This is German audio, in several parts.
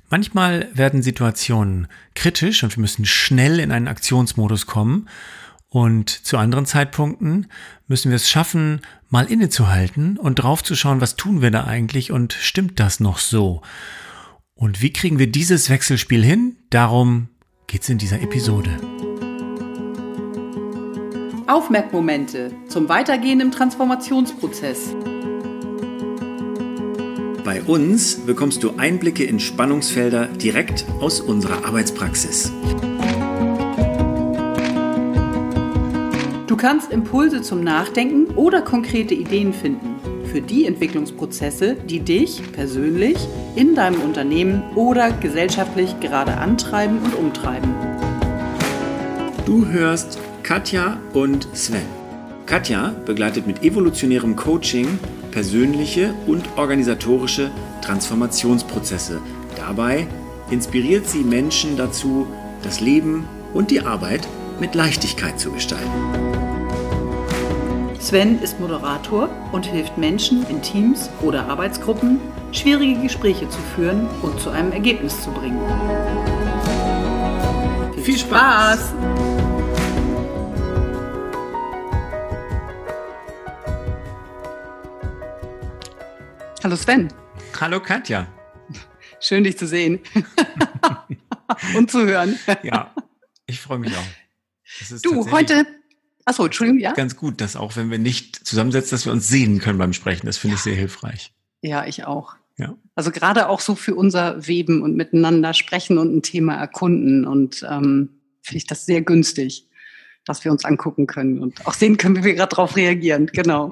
Manchmal werden Situationen kritisch und wir müssen schnell in einen Aktionsmodus kommen. Und zu anderen Zeitpunkten müssen wir es schaffen, mal innezuhalten und draufzuschauen, was tun wir da eigentlich und stimmt das noch so? Und wie kriegen wir dieses Wechselspiel hin? Darum geht's in dieser Episode. Aufmerkmomente zum Weitergehen im Transformationsprozess. Bei uns bekommst du Einblicke in Spannungsfelder direkt aus unserer Arbeitspraxis. Du kannst Impulse zum Nachdenken oder konkrete Ideen finden für die Entwicklungsprozesse, die dich persönlich in deinem Unternehmen oder gesellschaftlich gerade antreiben und umtreiben. Du hörst Katja und Sven. Katja begleitet mit evolutionärem Coaching persönliche und organisatorische Transformationsprozesse. Dabei inspiriert sie Menschen dazu, das Leben und die Arbeit mit Leichtigkeit zu gestalten. Sven ist Moderator und hilft Menschen in Teams oder Arbeitsgruppen, schwierige Gespräche zu führen und zu einem Ergebnis zu bringen. Viel Spaß! Hallo Sven. Hallo Katja. Schön, dich zu sehen und zu hören. Ja, ich freue mich auch. Das ist du, heute... Achso, Entschuldigung, ja? Ganz gut, dass auch wenn wir nicht zusammensetzen, dass wir uns sehen können beim Sprechen. Das finde ich sehr hilfreich. Ja, ich auch. Ja. Also gerade auch so für unser Weben und miteinander sprechen und ein Thema erkunden. Und finde ich das sehr günstig, dass wir uns angucken können und auch sehen können, wie wir gerade darauf reagieren. Genau.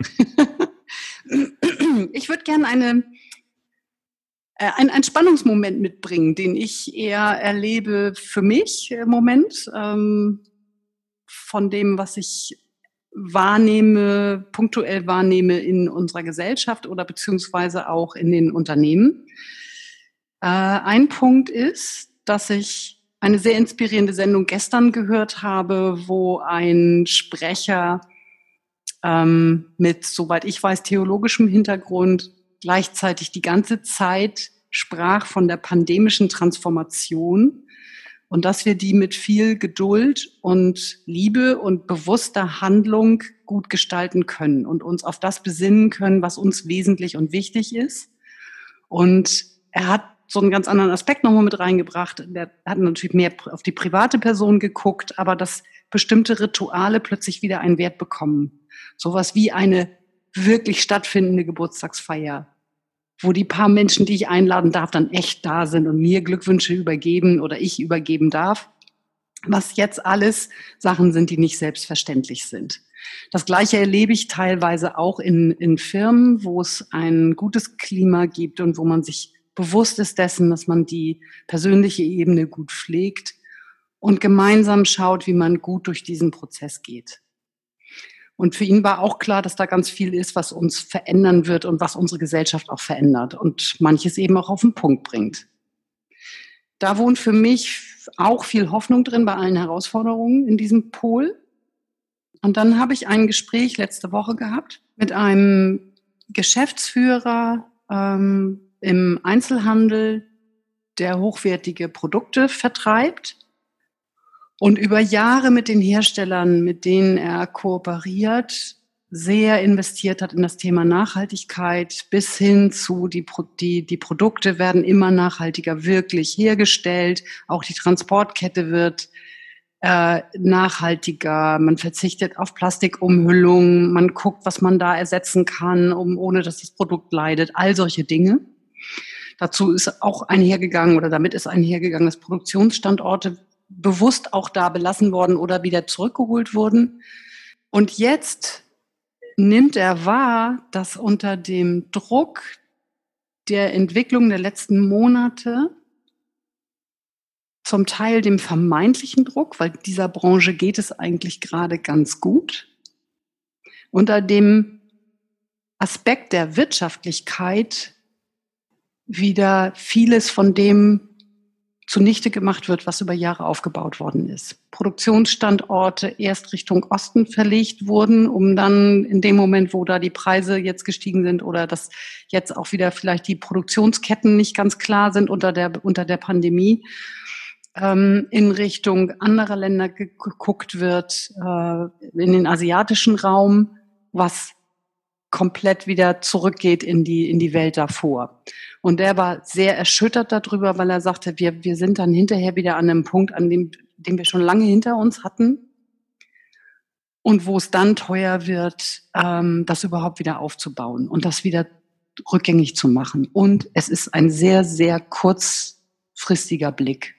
Ich würde gerne einen Spannungsmoment mitbringen, den ich eher erlebe für mich im Moment, von dem, was ich punktuell wahrnehme in unserer Gesellschaft oder beziehungsweise auch in den Unternehmen. Ein Punkt ist, dass ich eine sehr inspirierende Sendung gestern gehört habe, wo ein Sprecher mit, soweit ich weiß, theologischem Hintergrund gleichzeitig die ganze Zeit sprach von der pandemischen Transformation und dass wir die mit viel Geduld und Liebe und bewusster Handlung gut gestalten können und uns auf das besinnen können, was uns wesentlich und wichtig ist. Und er hat so einen ganz anderen Aspekt nochmal mit reingebracht. Der hat natürlich mehr auf die private Person geguckt, aber dass bestimmte Rituale plötzlich wieder einen Wert bekommen. Sowas wie eine wirklich stattfindende Geburtstagsfeier, wo die paar Menschen, die ich einladen darf, dann echt da sind und mir Glückwünsche übergeben oder ich übergeben darf, was jetzt alles Sachen sind, die nicht selbstverständlich sind. Das Gleiche erlebe ich teilweise auch in Firmen, wo es ein gutes Klima gibt und wo man sich bewusst ist dessen, dass man die persönliche Ebene gut pflegt und gemeinsam schaut, wie man gut durch diesen Prozess geht. Und für ihn war auch klar, dass da ganz viel ist, was uns verändern wird und was unsere Gesellschaft auch verändert und manches eben auch auf den Punkt bringt. Da wohnt für mich auch viel Hoffnung drin bei allen Herausforderungen in diesem Pol. Und dann habe ich ein Gespräch letzte Woche gehabt mit einem Geschäftsführer im Einzelhandel, der hochwertige Produkte vertreibt und über Jahre mit den Herstellern, mit denen er kooperiert, sehr investiert hat in das Thema Nachhaltigkeit bis hin zu die Produkte werden immer nachhaltiger wirklich hergestellt. Auch die Transportkette wird nachhaltiger. Man verzichtet auf Plastikumhüllung. Man guckt, was man da ersetzen kann, ohne dass das Produkt leidet. All solche Dinge. Dazu ist auch einhergegangen oder damit ist einhergegangen, dass Produktionsstandorte bewusst auch da belassen worden oder wieder zurückgeholt wurden. Und jetzt nimmt er wahr, dass unter dem Druck der Entwicklung der letzten Monate, zum Teil dem vermeintlichen Druck, weil dieser Branche geht es eigentlich gerade ganz gut, unter dem Aspekt der Wirtschaftlichkeit wieder vieles von dem zunichte gemacht wird, was über Jahre aufgebaut worden ist. Produktionsstandorte erst Richtung Osten verlegt wurden, um dann in dem Moment, wo da die Preise jetzt gestiegen sind oder dass jetzt auch wieder vielleicht die Produktionsketten nicht ganz klar sind unter der Pandemie, in Richtung anderer Länder geguckt wird, in den asiatischen Raum, was komplett wieder zurückgeht in die Welt davor. Und der war sehr erschüttert darüber, weil er sagte, wir sind dann hinterher wieder an einem Punkt, den wir schon lange hinter uns hatten und wo es dann teuer wird, das überhaupt wieder aufzubauen und das wieder rückgängig zu machen. Und es ist ein sehr, sehr kurzfristiger Blick,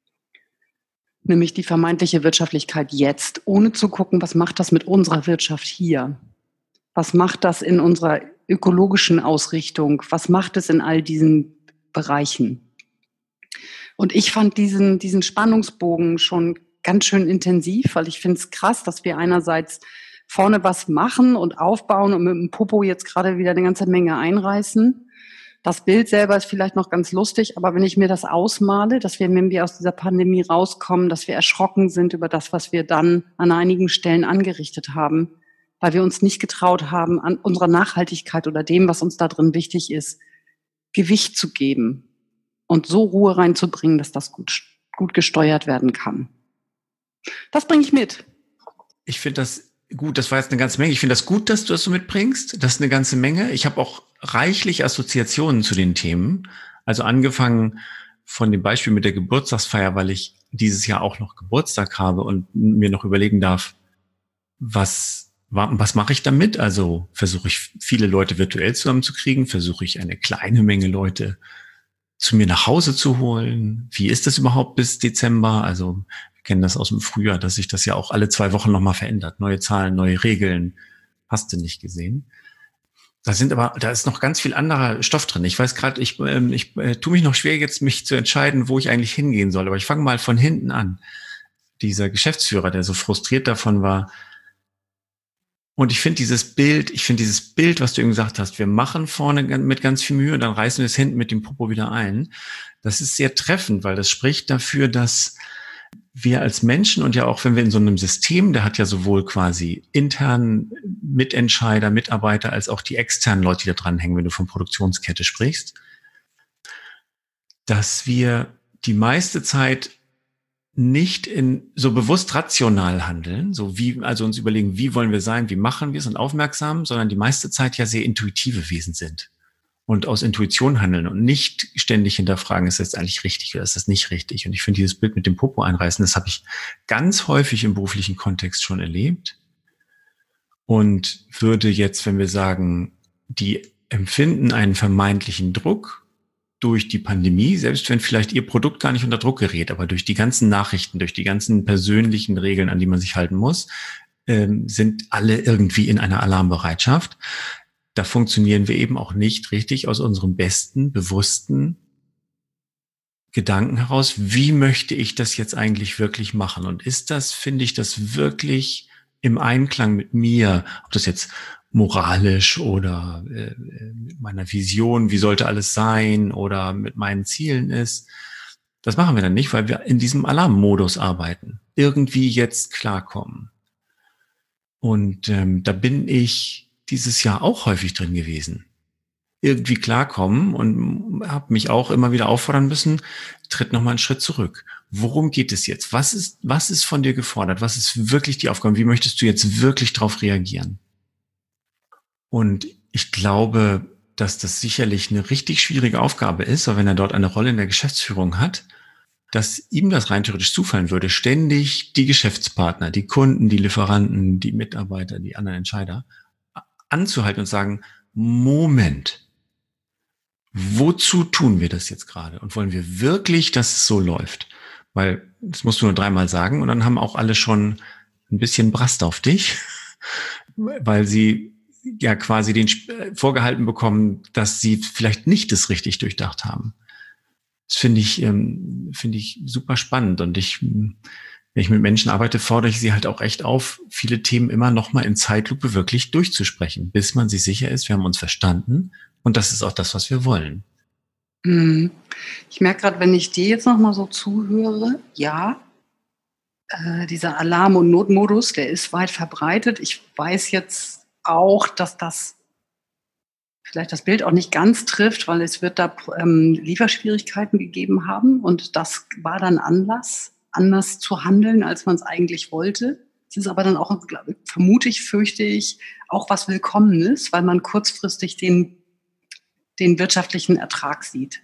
nämlich die vermeintliche Wirtschaftlichkeit jetzt, ohne zu gucken, was macht das mit unserer Wirtschaft hier? Was macht das in unserer ökologischen Ausrichtung? Was macht es in all diesen Bereichen? Und ich fand diesen Spannungsbogen schon ganz schön intensiv, weil ich finde es krass, dass wir einerseits vorne was machen und aufbauen und mit dem Popo jetzt gerade wieder eine ganze Menge einreißen. Das Bild selber ist vielleicht noch ganz lustig, aber wenn ich mir das ausmale, dass wir, wenn wir aus dieser Pandemie rauskommen, dass wir erschrocken sind über das, was wir dann an einigen Stellen angerichtet haben, weil wir uns nicht getraut haben, an unserer Nachhaltigkeit oder dem, was uns da drin wichtig ist, Gewicht zu geben und so Ruhe reinzubringen, dass das gut gesteuert werden kann. Das bringe ich mit. Ich finde das gut, das war jetzt eine ganze Menge. Ich finde das gut, dass du das so mitbringst. Das ist eine ganze Menge. Ich habe auch reichlich Assoziationen zu den Themen. Also angefangen von dem Beispiel mit der Geburtstagsfeier, weil ich dieses Jahr auch noch Geburtstag habe und mir noch überlegen darf, was mache ich damit? Also versuche ich viele Leute virtuell zusammenzukriegen, versuche ich eine kleine Menge Leute zu mir nach Hause zu holen. Wie ist das überhaupt bis Dezember? Also wir kennen das aus dem Frühjahr, dass sich das ja auch alle 2 Wochen nochmal verändert. Neue Zahlen, neue Regeln. Hast du nicht gesehen? Da ist noch ganz viel anderer Stoff drin. Ich weiß gerade, ich tue mich noch schwer jetzt, mich zu entscheiden, wo ich eigentlich hingehen soll. Aber ich fange mal von hinten an. Dieser Geschäftsführer, der so frustriert davon war. Und ich finde dieses Bild, was du eben gesagt hast, wir machen vorne mit ganz viel Mühe, dann reißen wir es hinten mit dem Popo wieder ein. Das ist sehr treffend, weil das spricht dafür, dass wir als Menschen und ja auch, wenn wir in so einem System, der hat ja sowohl quasi internen Mitentscheider, Mitarbeiter, als auch die externen Leute, die da dranhängen, wenn du von Produktionskette sprichst, dass wir die meiste Zeit nicht so bewusst rational handeln, also uns überlegen, wie wollen wir sein, wie machen wir es und aufmerksam, sondern die meiste Zeit ja sehr intuitive Wesen sind und aus Intuition handeln und nicht ständig hinterfragen, ist das eigentlich richtig oder ist das nicht richtig? Und ich finde dieses Bild mit dem Popo einreißen, das habe ich ganz häufig im beruflichen Kontext schon erlebt und würde jetzt, wenn wir sagen, die empfinden einen vermeintlichen Druck durch die Pandemie, selbst wenn vielleicht ihr Produkt gar nicht unter Druck gerät, aber durch die ganzen Nachrichten, durch die ganzen persönlichen Regeln, an die man sich halten muss, sind alle irgendwie in einer Alarmbereitschaft. Da funktionieren wir eben auch nicht richtig aus unserem besten, bewussten Gedanken heraus. Wie möchte ich das jetzt eigentlich wirklich machen? Und finde ich das wirklich im Einklang mit mir, ob das jetzt moralisch oder mit meiner Vision, wie sollte alles sein oder mit meinen Zielen ist. Das machen wir dann nicht, weil wir in diesem Alarmmodus arbeiten. Irgendwie jetzt klarkommen. Und da bin ich dieses Jahr auch häufig drin gewesen. Irgendwie klarkommen und habe mich auch immer wieder auffordern müssen, tritt nochmal einen Schritt zurück. Worum geht es jetzt? Was ist von dir gefordert? Was ist wirklich die Aufgabe? Wie möchtest du jetzt wirklich darauf reagieren? Und ich glaube, dass das sicherlich eine richtig schwierige Aufgabe ist, aber wenn er dort eine Rolle in der Geschäftsführung hat, dass ihm das rein theoretisch zufallen würde, ständig die Geschäftspartner, die Kunden, die Lieferanten, die Mitarbeiter, die anderen Entscheider anzuhalten und sagen, Moment, wozu tun wir das jetzt gerade? Und wollen wir wirklich, dass es so läuft? Weil das musst du nur 3-mal sagen und dann haben auch alle schon ein bisschen Brast auf dich, weil sie ja quasi den vorgehalten bekommen, dass sie vielleicht nicht das richtig durchdacht haben. Das finde ich super spannend und wenn ich mit Menschen arbeite, fordere ich sie halt auch echt auf, viele Themen immer noch mal in Zeitlupe wirklich durchzusprechen, bis man sich sicher ist, wir haben uns verstanden und das ist auch das, was wir wollen. Mhm. Ich merke gerade, wenn ich dir jetzt noch mal so zuhöre, ja, dieser Alarm und Notmodus, der ist weit verbreitet. Ich weiß jetzt auch, dass das vielleicht das Bild auch nicht ganz trifft, weil es wird da Lieferschwierigkeiten gegeben haben und das war dann Anlass, anders zu handeln, als man es eigentlich wollte. Es ist aber dann auch, vermute ich, fürchte ich, auch was Willkommenes, weil man kurzfristig den wirtschaftlichen Ertrag sieht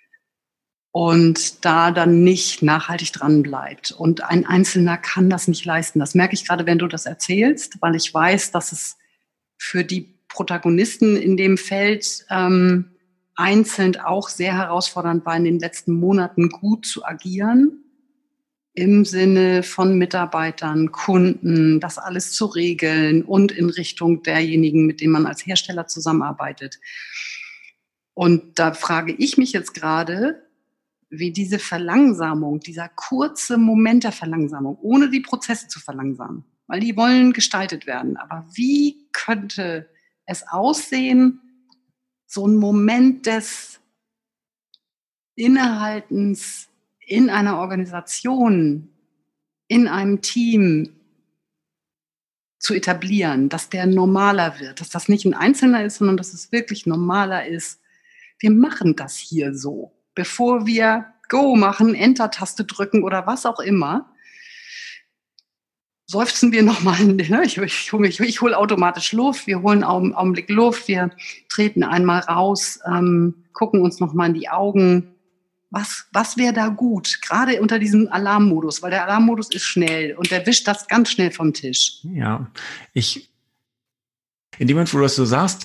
und da dann nicht nachhaltig dran bleibt. Und ein Einzelner kann das nicht leisten. Das merke ich gerade, wenn du das erzählst, weil ich weiß, dass es für die Protagonisten in dem Feld einzeln auch sehr herausfordernd war, in den letzten Monaten gut zu agieren, im Sinne von Mitarbeitern, Kunden, das alles zu regeln und in Richtung derjenigen, mit denen man als Hersteller zusammenarbeitet. Und da frage ich mich jetzt gerade, wie diese Verlangsamung, dieser kurze Moment der Verlangsamung, ohne die Prozesse zu verlangsamen, weil die wollen gestaltet werden. Aber wie könnte es aussehen, so ein Moment des Innehaltens in einer Organisation, in einem Team zu etablieren, dass der normaler wird, dass das nicht ein Einzelner ist, sondern dass es wirklich normaler ist. Wir machen das hier so. Bevor wir Go machen, Enter-Taste drücken oder was auch immer, seufzen wir nochmal, ne? Ich hole automatisch Luft, wir holen einen Augenblick Luft, wir treten einmal raus, gucken uns nochmal in die Augen. Was wäre da gut? Gerade unter diesem Alarmmodus, weil der Alarmmodus ist schnell und der wischt das ganz schnell vom Tisch. Ja, in dem Moment, wo du das so sagst,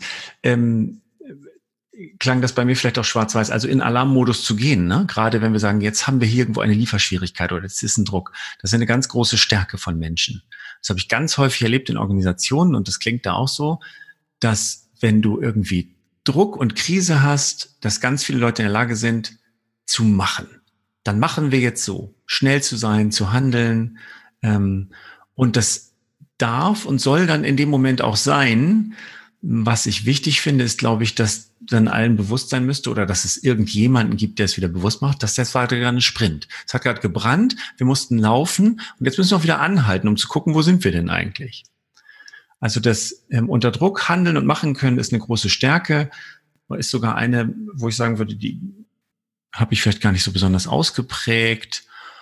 klang das bei mir vielleicht auch schwarz-weiß, also in Alarmmodus zu gehen, ne? Gerade wenn wir sagen, jetzt haben wir hier irgendwo eine Lieferschwierigkeit oder jetzt ist ein Druck. Das ist eine ganz große Stärke von Menschen. Das habe ich ganz häufig erlebt in Organisationen und das klingt da auch so, dass wenn du irgendwie Druck und Krise hast, dass ganz viele Leute in der Lage sind, zu machen. Dann machen wir jetzt so, schnell zu sein, zu handeln. Und das darf und soll dann in dem Moment auch sein. Was ich wichtig finde, ist, glaube ich, dass dann allen bewusst sein müsste oder dass es irgendjemanden gibt, der es wieder bewusst macht, dass das war gerade ein Sprint. Es hat gerade gebrannt, wir mussten laufen und jetzt müssen wir auch wieder anhalten, um zu gucken, wo sind wir denn eigentlich? Also das unter Druck handeln und machen können ist eine große Stärke, ist sogar eine, wo ich sagen würde, die habe ich vielleicht gar nicht so besonders ausgeprägt.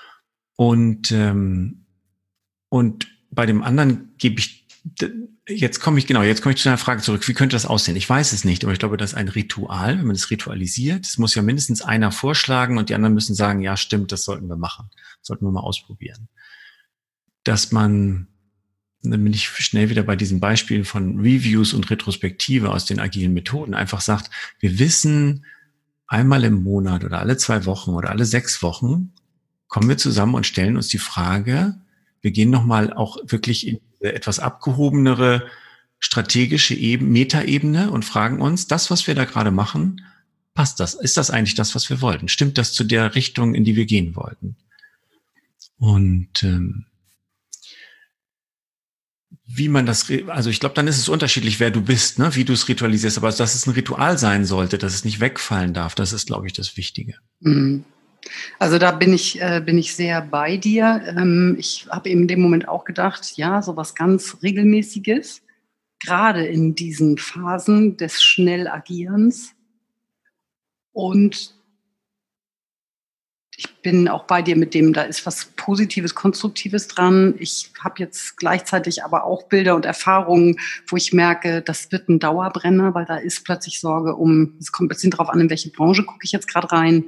Und bei dem anderen gebe ich, jetzt komme ich zu einer Frage zurück. Wie könnte das aussehen? Ich weiß es nicht, aber ich glaube, das ist ein Ritual, wenn man es ritualisiert. Es muss ja mindestens einer vorschlagen und die anderen müssen sagen, ja, stimmt, das sollten wir machen. Sollten wir mal ausprobieren. Dass man, dann bin ich schnell wieder bei diesen Beispielen von Reviews und Retrospektive aus den agilen Methoden, einfach sagt, wir wissen, einmal im Monat oder alle 2 Wochen oder alle 6 Wochen kommen wir zusammen und stellen uns die Frage, wir gehen nochmal auch wirklich in diese etwas abgehobenere strategische Metaebene und fragen uns, das, was wir da gerade machen, passt das? Ist das eigentlich das, was wir wollten? Stimmt das zu der Richtung, in die wir gehen wollten? Und wie man das, also ich glaube, dann ist es unterschiedlich, wer du bist, ne, wie du es ritualisierst, aber dass es ein Ritual sein sollte, dass es nicht wegfallen darf, das ist, glaube ich, das Wichtige. Mhm. Also da bin ich sehr bei dir. Ich habe in dem Moment auch gedacht, ja, so was ganz Regelmäßiges, gerade in diesen Phasen des Schnellagierens. Und ich bin auch bei dir mit dem, da ist was Positives, Konstruktives dran. Ich habe jetzt gleichzeitig aber auch Bilder und Erfahrungen, wo ich merke, das wird ein Dauerbrenner, weil da ist plötzlich Sorge es kommt ein bisschen drauf an, in welche Branche gucke ich jetzt gerade rein.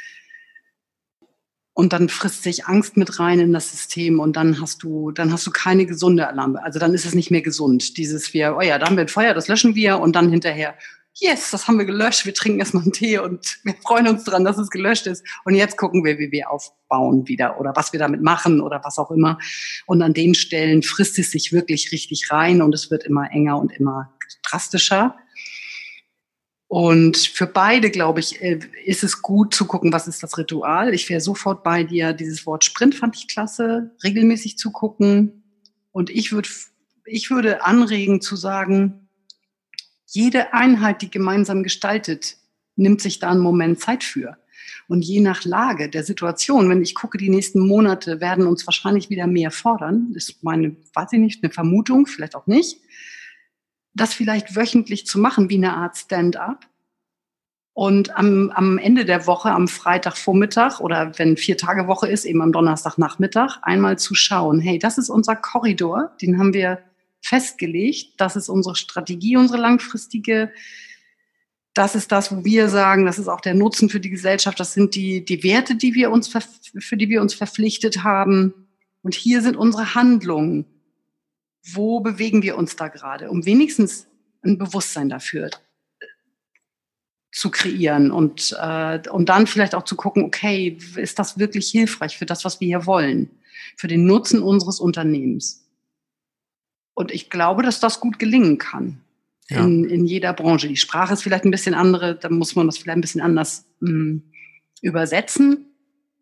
Und dann frisst sich Angst mit rein in das System und dann hast du keine gesunde Alarme. Also dann ist es nicht mehr gesund. Oh ja, da haben wir ein Feuer, das löschen wir und dann hinterher, yes, das haben wir gelöscht, wir trinken erstmal einen Tee und wir freuen uns dran, dass es gelöscht ist. Und jetzt gucken wir, wie wir aufbauen wieder oder was wir damit machen oder was auch immer. Und an den Stellen frisst es sich wirklich richtig rein und es wird immer enger und immer drastischer. Und für beide, glaube ich, ist es gut zu gucken, was ist das Ritual. Ich wäre sofort bei dir. Dieses Wort Sprint fand ich klasse, regelmäßig zu gucken. Und ich würde anregen zu sagen, jede Einheit, die gemeinsam gestaltet nimmt sich da einen Moment Zeit für. Und je nach Lage der Situation, wenn ich gucke, die nächsten Monate werden uns wahrscheinlich wieder mehr fordern, ist meine, weiß ich nicht, eine Vermutung, vielleicht auch nicht, das vielleicht wöchentlich zu machen, wie eine Art Stand-up. Und am Ende der Woche, am Freitagvormittag oder wenn 4-Tage-Woche ist, eben am Donnerstagnachmittag, einmal zu schauen, hey, das ist unser Korridor, den haben wir festgelegt, das ist unsere Strategie, unsere langfristige. Das ist das, wo wir sagen, das ist auch der Nutzen für die Gesellschaft. Das sind die Werte, für die wir uns verpflichtet haben. Und hier sind unsere Handlungen. Wo bewegen wir uns da gerade? Um wenigstens ein Bewusstsein dafür zu kreieren und dann vielleicht auch zu gucken, okay, ist das wirklich hilfreich für das, was wir hier wollen? Für den Nutzen unseres Unternehmens. Und ich glaube, dass das gut gelingen kann. Ja. In jeder Branche. Die Sprache ist vielleicht ein bisschen andere, da muss man das vielleicht ein bisschen anders übersetzen.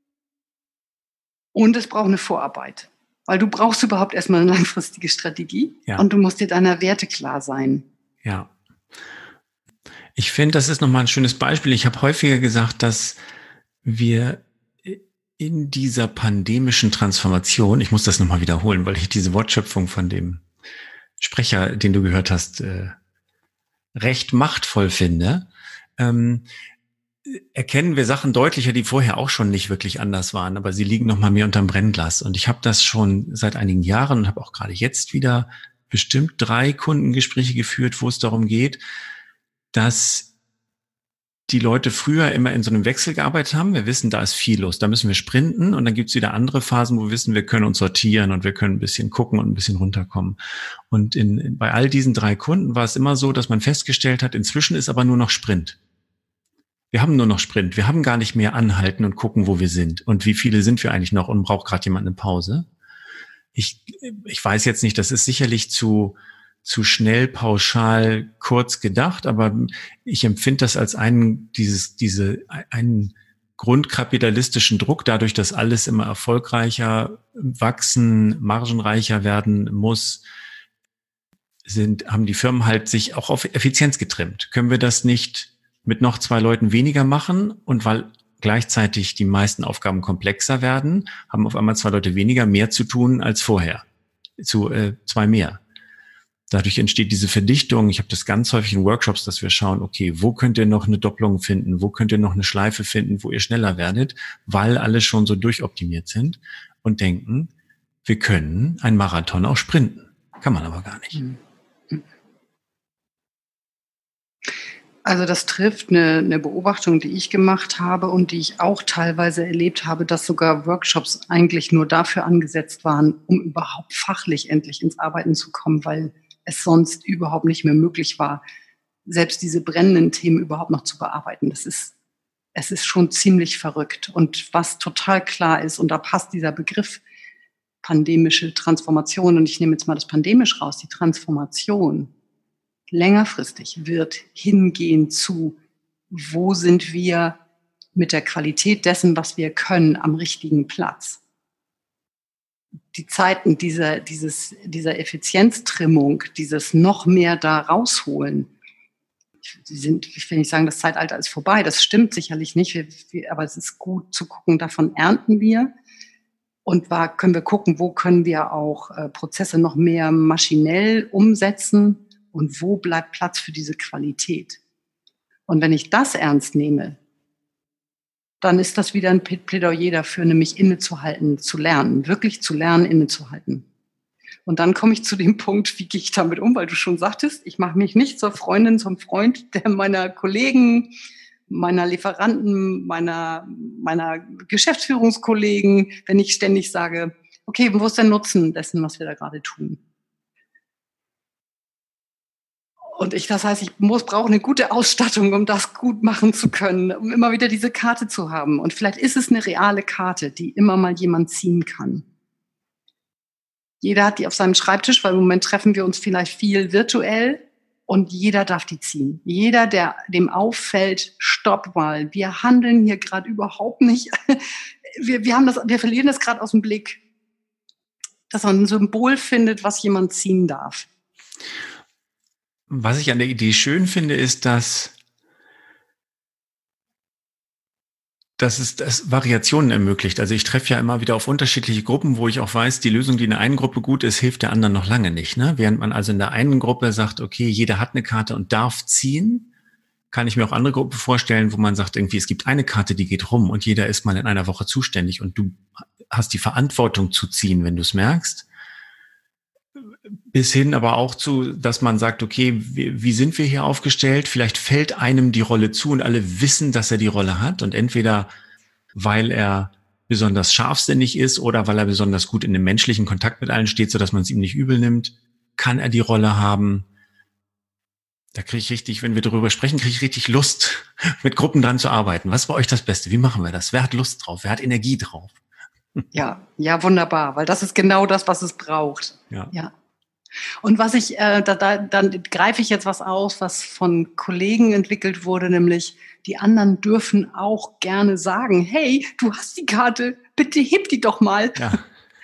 Und es braucht eine Vorarbeit. Weil du brauchst überhaupt erstmal eine langfristige Strategie und du musst dir deiner Werte klar sein. Ja. Ich finde, das ist nochmal ein schönes Beispiel. Ich habe häufiger gesagt, dass wir in dieser pandemischen Transformation, ich muss das nochmal wiederholen, weil ich diese Wortschöpfung von dem Sprecher, den du gehört hast, recht machtvoll finde, erkennen wir Sachen deutlicher, die vorher auch schon nicht wirklich anders waren, aber sie liegen noch mal mehr unterm Brennglas. Und ich habe das schon seit einigen Jahren und habe auch gerade jetzt wieder bestimmt 3 Kundengespräche geführt, wo es darum geht, dass die Leute früher immer in so einem Wechsel gearbeitet haben. Wir wissen, da ist viel los, da müssen wir sprinten und dann gibt's wieder andere Phasen, wo wir wissen, wir können uns sortieren und wir können ein bisschen gucken und ein bisschen runterkommen. Und bei all diesen 3 Kunden war es immer so, dass man festgestellt hat, inzwischen ist aber nur noch Sprint. Wir haben nur noch Sprint. Wir haben gar nicht mehr anhalten und gucken, wo wir sind und wie viele sind wir eigentlich noch und braucht gerade jemand eine Pause. Ich weiß jetzt nicht, das ist sicherlich zu schnell, pauschal, kurz gedacht, aber ich empfinde das als einen grundkapitalistischen Druck, dadurch, dass alles immer erfolgreicher wachsen, margenreicher werden muss, haben die Firmen halt sich auch auf Effizienz getrimmt. Können wir das nicht mit noch 2 Leuten weniger machen und weil gleichzeitig die meisten Aufgaben komplexer werden, haben auf einmal 2 Leute weniger mehr zu tun als vorher, 2 mehr. Dadurch entsteht diese Verdichtung. Ich habe das ganz häufig in Workshops, dass wir schauen, okay, wo könnt ihr noch eine Doppelung finden? Wo könnt ihr noch eine Schleife finden, wo ihr schneller werdet? Weil alle schon so durchoptimiert sind und denken, wir können einen Marathon auch sprinten. Kann man aber gar nicht. Also das trifft eine Beobachtung, die ich gemacht habe und die ich auch teilweise erlebt habe, dass sogar Workshops eigentlich nur dafür angesetzt waren, um überhaupt fachlich endlich ins Arbeiten zu kommen, weil es sonst überhaupt nicht mehr möglich war, selbst diese brennenden Themen überhaupt noch zu bearbeiten. Es ist schon ziemlich verrückt. Und was total klar ist, und da passt dieser Begriff pandemische Transformation, und ich nehme jetzt mal das pandemisch raus, die Transformation längerfristig wird hingehen zu, wo sind wir mit der Qualität dessen, was wir können, am richtigen Platz. Die Zeiten dieser Effizienztrimmung, dieses noch mehr da rausholen, ich will nicht sagen, das Zeitalter ist vorbei, das stimmt sicherlich nicht, aber es ist gut zu gucken, davon ernten wir und können wir gucken, wo können wir auch Prozesse noch mehr maschinell umsetzen und wo bleibt Platz für diese Qualität. Und wenn ich das ernst nehme, dann ist das wieder ein Plädoyer dafür, nämlich innezuhalten, zu lernen, wirklich zu lernen, innezuhalten. Und dann komme ich zu dem Punkt, wie gehe ich damit um, weil du schon sagtest, ich mache mich nicht zur Freundin, zum Freund der meiner Kollegen, meiner Lieferanten, meiner Geschäftsführungskollegen, wenn ich ständig sage, okay, wo ist der Nutzen dessen, was wir da gerade tun? Und das heißt, ich brauche eine gute Ausstattung, um das gut machen zu können, um immer wieder diese Karte zu haben. Und vielleicht ist es eine reale Karte, die immer mal jemand ziehen kann. Jeder hat die auf seinem Schreibtisch, weil im Moment treffen wir uns vielleicht viel virtuell und jeder darf die ziehen. Jeder, dem auffällt, stopp mal, wir handeln hier gerade überhaupt nicht. Wir verlieren das gerade aus dem Blick, dass man ein Symbol findet, was jemand ziehen darf. Was ich an der Idee schön finde, ist, dass dass es das Variationen ermöglicht. Also ich treffe ja immer wieder auf unterschiedliche Gruppen, wo ich auch weiß, die Lösung, die in der einen Gruppe gut ist, hilft der anderen noch lange nicht. Ne? Während man also in der einen Gruppe sagt, okay, jeder hat eine Karte und darf ziehen, kann ich mir auch andere Gruppen vorstellen, wo man sagt, irgendwie, es gibt eine Karte, die geht rum und jeder ist mal in einer Woche zuständig und du hast die Verantwortung zu ziehen, wenn du es merkst. Bis hin aber auch zu, dass man sagt, okay, wie sind wir hier aufgestellt? Vielleicht fällt einem die Rolle zu und alle wissen, dass er die Rolle hat und entweder weil er besonders scharfsinnig ist oder weil er besonders gut in dem menschlichen Kontakt mit allen steht, sodass man es ihm nicht übel nimmt, kann er die Rolle haben. Da kriege ich richtig, wenn wir darüber sprechen, kriege ich richtig Lust, mit Gruppen dran zu arbeiten. Was ist bei euch das Beste? Wie machen wir das? Wer hat Lust drauf? Wer hat Energie drauf? Ja, ja, wunderbar, weil das ist genau das, was es braucht. Ja. Ja. Und was ich, dann greife ich jetzt was aus, was von Kollegen entwickelt wurde, nämlich die anderen dürfen auch gerne sagen, hey, du hast die Karte, bitte heb die doch mal. Ja.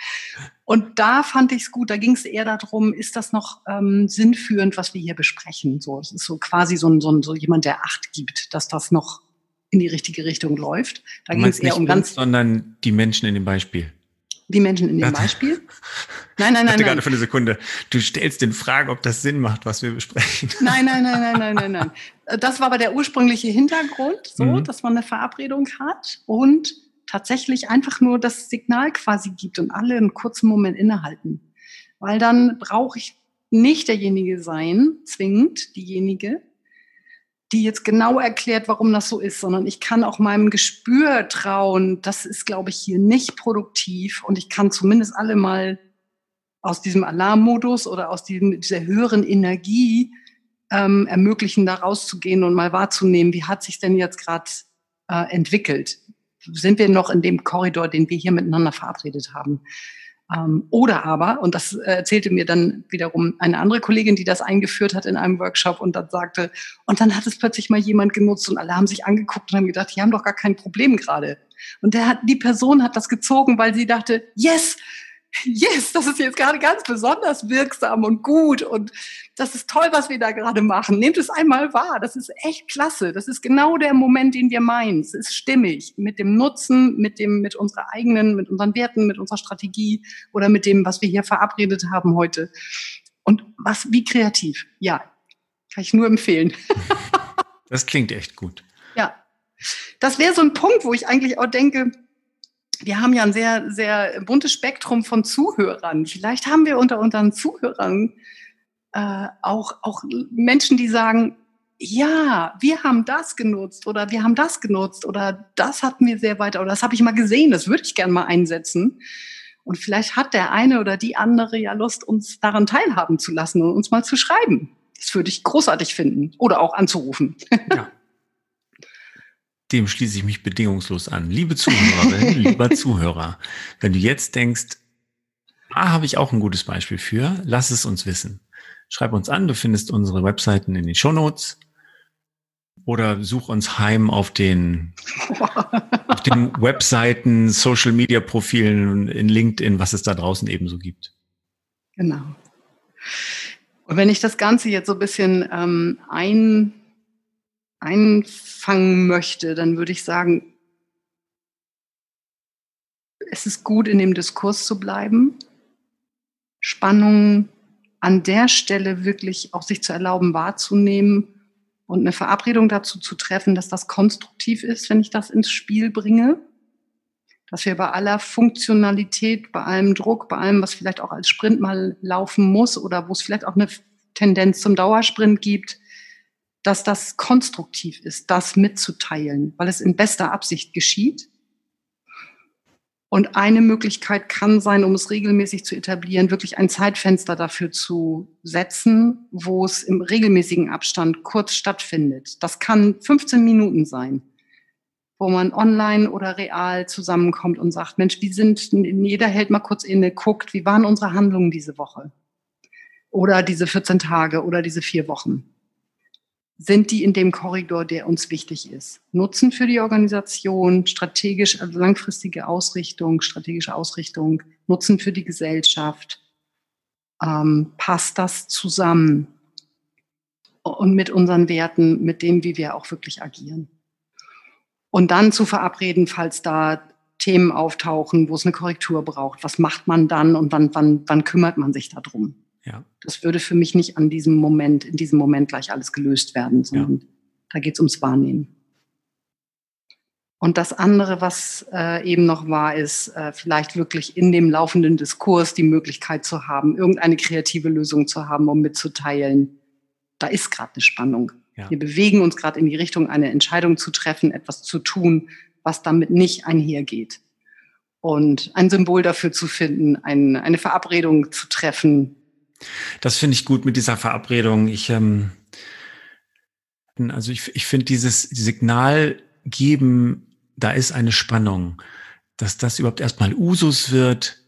Und da fand ich es gut, da ging es eher darum, ist das noch sinnführend, was wir hier besprechen? So, es ist so quasi so jemand, der Acht gibt, dass das noch in die richtige Richtung läuft. Da ging es eher um ganz, sondern die Menschen in dem Beispiel. Die Menschen in dem Beispiel? Nein. Ich dachte gerade für eine Sekunde, du stellst den Fragen, ob das Sinn macht, was wir besprechen. Nein. Das war aber der ursprüngliche Hintergrund, so, dass man eine Verabredung hat und tatsächlich einfach nur das Signal quasi gibt und alle einen kurzen Moment innehalten. Weil dann brauche ich nicht derjenige sein, zwingend diejenige, die jetzt genau erklärt, warum das so ist, sondern ich kann auch meinem Gespür trauen, das ist, glaube ich, hier nicht produktiv und ich kann zumindest alle mal aus diesem Alarmmodus oder aus dieser höheren Energie ermöglichen, da rauszugehen und mal wahrzunehmen, wie hat sich denn jetzt gerade entwickelt? Sind wir noch in dem Korridor, den wir hier miteinander verabredet haben? Oder aber, und das erzählte mir dann wiederum eine andere Kollegin, die das eingeführt hat in einem Workshop und dann sagte, und dann hat es plötzlich mal jemand genutzt und alle haben sich angeguckt und haben gedacht, die haben doch gar kein Problem gerade. Und die Person hat das gezogen, weil sie dachte, yes, das ist jetzt gerade ganz besonders wirksam und gut und das ist toll, was wir da gerade machen. Nehmt es einmal wahr, das ist echt klasse. Das ist genau der Moment, den wir meinen. Es ist stimmig mit dem Nutzen, mit unserer eigenen, mit unseren Werten, mit unserer Strategie oder mit dem, was wir hier verabredet haben heute. Und wie kreativ. Ja, kann ich nur empfehlen. Das klingt echt gut. Ja, das wäre so ein Punkt, wo ich eigentlich auch denke, wir haben ja ein sehr, sehr buntes Spektrum von Zuhörern. Vielleicht haben wir unter unseren Zuhörern auch Menschen, die sagen, ja, wir haben das genutzt oder wir haben das genutzt oder das hatten wir sehr weiter oder das habe ich mal gesehen, das würde ich gerne mal einsetzen. Und vielleicht hat der eine oder die andere ja Lust, uns daran teilhaben zu lassen und uns mal zu schreiben. Das würde ich großartig finden oder auch anzurufen. Ja. Dem schließe ich mich bedingungslos an. Liebe Zuhörerin, lieber Zuhörer, wenn du jetzt denkst, habe ich auch ein gutes Beispiel für, lass es uns wissen. Schreib uns an, du findest unsere Webseiten in den Shownotes oder such uns heim auf den Webseiten, Social Media Profilen, in LinkedIn, was es da draußen ebenso gibt. Genau. Und wenn ich das Ganze jetzt so ein bisschen einfangen möchte, dann würde ich sagen, es ist gut, in dem Diskurs zu bleiben, Spannungen an der Stelle wirklich auch sich zu erlauben, wahrzunehmen und eine Verabredung dazu zu treffen, dass das konstruktiv ist, wenn ich das ins Spiel bringe, dass wir bei aller Funktionalität, bei allem Druck, bei allem, was vielleicht auch als Sprint mal laufen muss oder wo es vielleicht auch eine Tendenz zum Dauersprint gibt, dass das konstruktiv ist, das mitzuteilen, weil es in bester Absicht geschieht. Und eine Möglichkeit kann sein, um es regelmäßig zu etablieren, wirklich ein Zeitfenster dafür zu setzen, wo es im regelmäßigen Abstand kurz stattfindet. Das kann 15 Minuten sein, wo man online oder real zusammenkommt und sagt, Mensch, jeder hält mal kurz inne, guckt, wie waren unsere Handlungen diese Woche? Oder diese 14 Tage oder diese 4 Wochen. Sind die in dem Korridor, der uns wichtig ist? Nutzen für die Organisation, strategische langfristige Ausrichtung, strategische Ausrichtung, Nutzen für die Gesellschaft. Passt das zusammen? Und mit unseren Werten, mit dem, wie wir auch wirklich agieren. Und dann zu verabreden, falls da Themen auftauchen, wo es eine Korrektur braucht. Was macht man dann und wann kümmert man sich darum? Ja. Das würde für mich nicht in diesem Moment gleich alles gelöst werden, sondern da geht es ums Wahrnehmen. Und das andere, was eben noch war, ist vielleicht wirklich in dem laufenden Diskurs die Möglichkeit zu haben, irgendeine kreative Lösung zu haben, um mitzuteilen, da ist gerade eine Spannung. Ja. Wir bewegen uns gerade in die Richtung, eine Entscheidung zu treffen, etwas zu tun, was damit nicht einhergeht. Und ein Symbol dafür zu finden, eine Verabredung zu treffen. Das finde ich gut mit dieser Verabredung. Ich finde dieses Signal geben, da ist eine Spannung, dass das überhaupt erstmal Usus wird,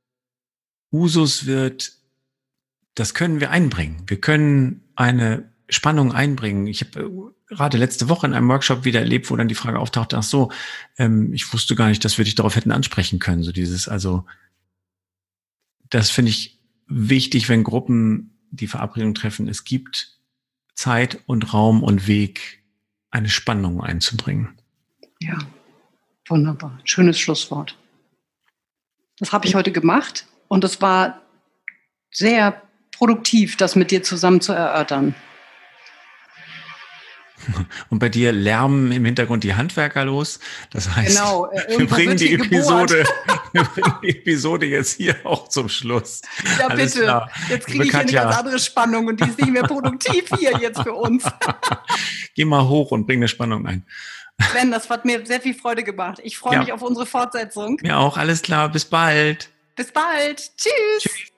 das können wir einbringen. Wir können eine Spannung einbringen. Ich habe gerade letzte Woche in einem Workshop wieder erlebt, wo dann die Frage auftauchte, ich wusste gar nicht, dass wir dich darauf hätten ansprechen können. Das finde ich wichtig, wenn Gruppen die Verabredung treffen. Es gibt Zeit und Raum und Weg, eine Spannung einzubringen. Ja, wunderbar. Schönes Schlusswort. Das habe ich heute gemacht und es war sehr produktiv, das mit dir zusammen zu erörtern. Und bei dir lärmen im Hintergrund die Handwerker los. Das heißt, genau, wir bringen die Episode jetzt hier auch zum Schluss. Ja, alles bitte. Klar. Jetzt kriege ich hier eine ganz andere Spannung und die ist nicht mehr produktiv hier jetzt für uns. Geh mal hoch und bring eine Spannung ein. Sven, das hat mir sehr viel Freude gemacht. Ich freue mich auf unsere Fortsetzung. Mir auch, alles klar. Bis bald. Bis bald. Tschüss.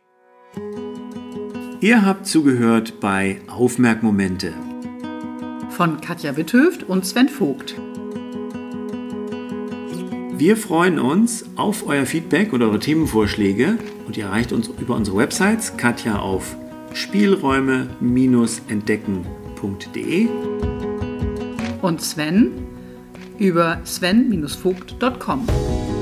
Ihr habt zugehört bei Aufmerkmomente von Katja Witthöft und Sven Vogt. Wir freuen uns auf euer Feedback und eure Themenvorschläge und ihr erreicht uns über unsere Websites, Katja auf spielräume-entdecken.de und Sven über sven-vogt.com.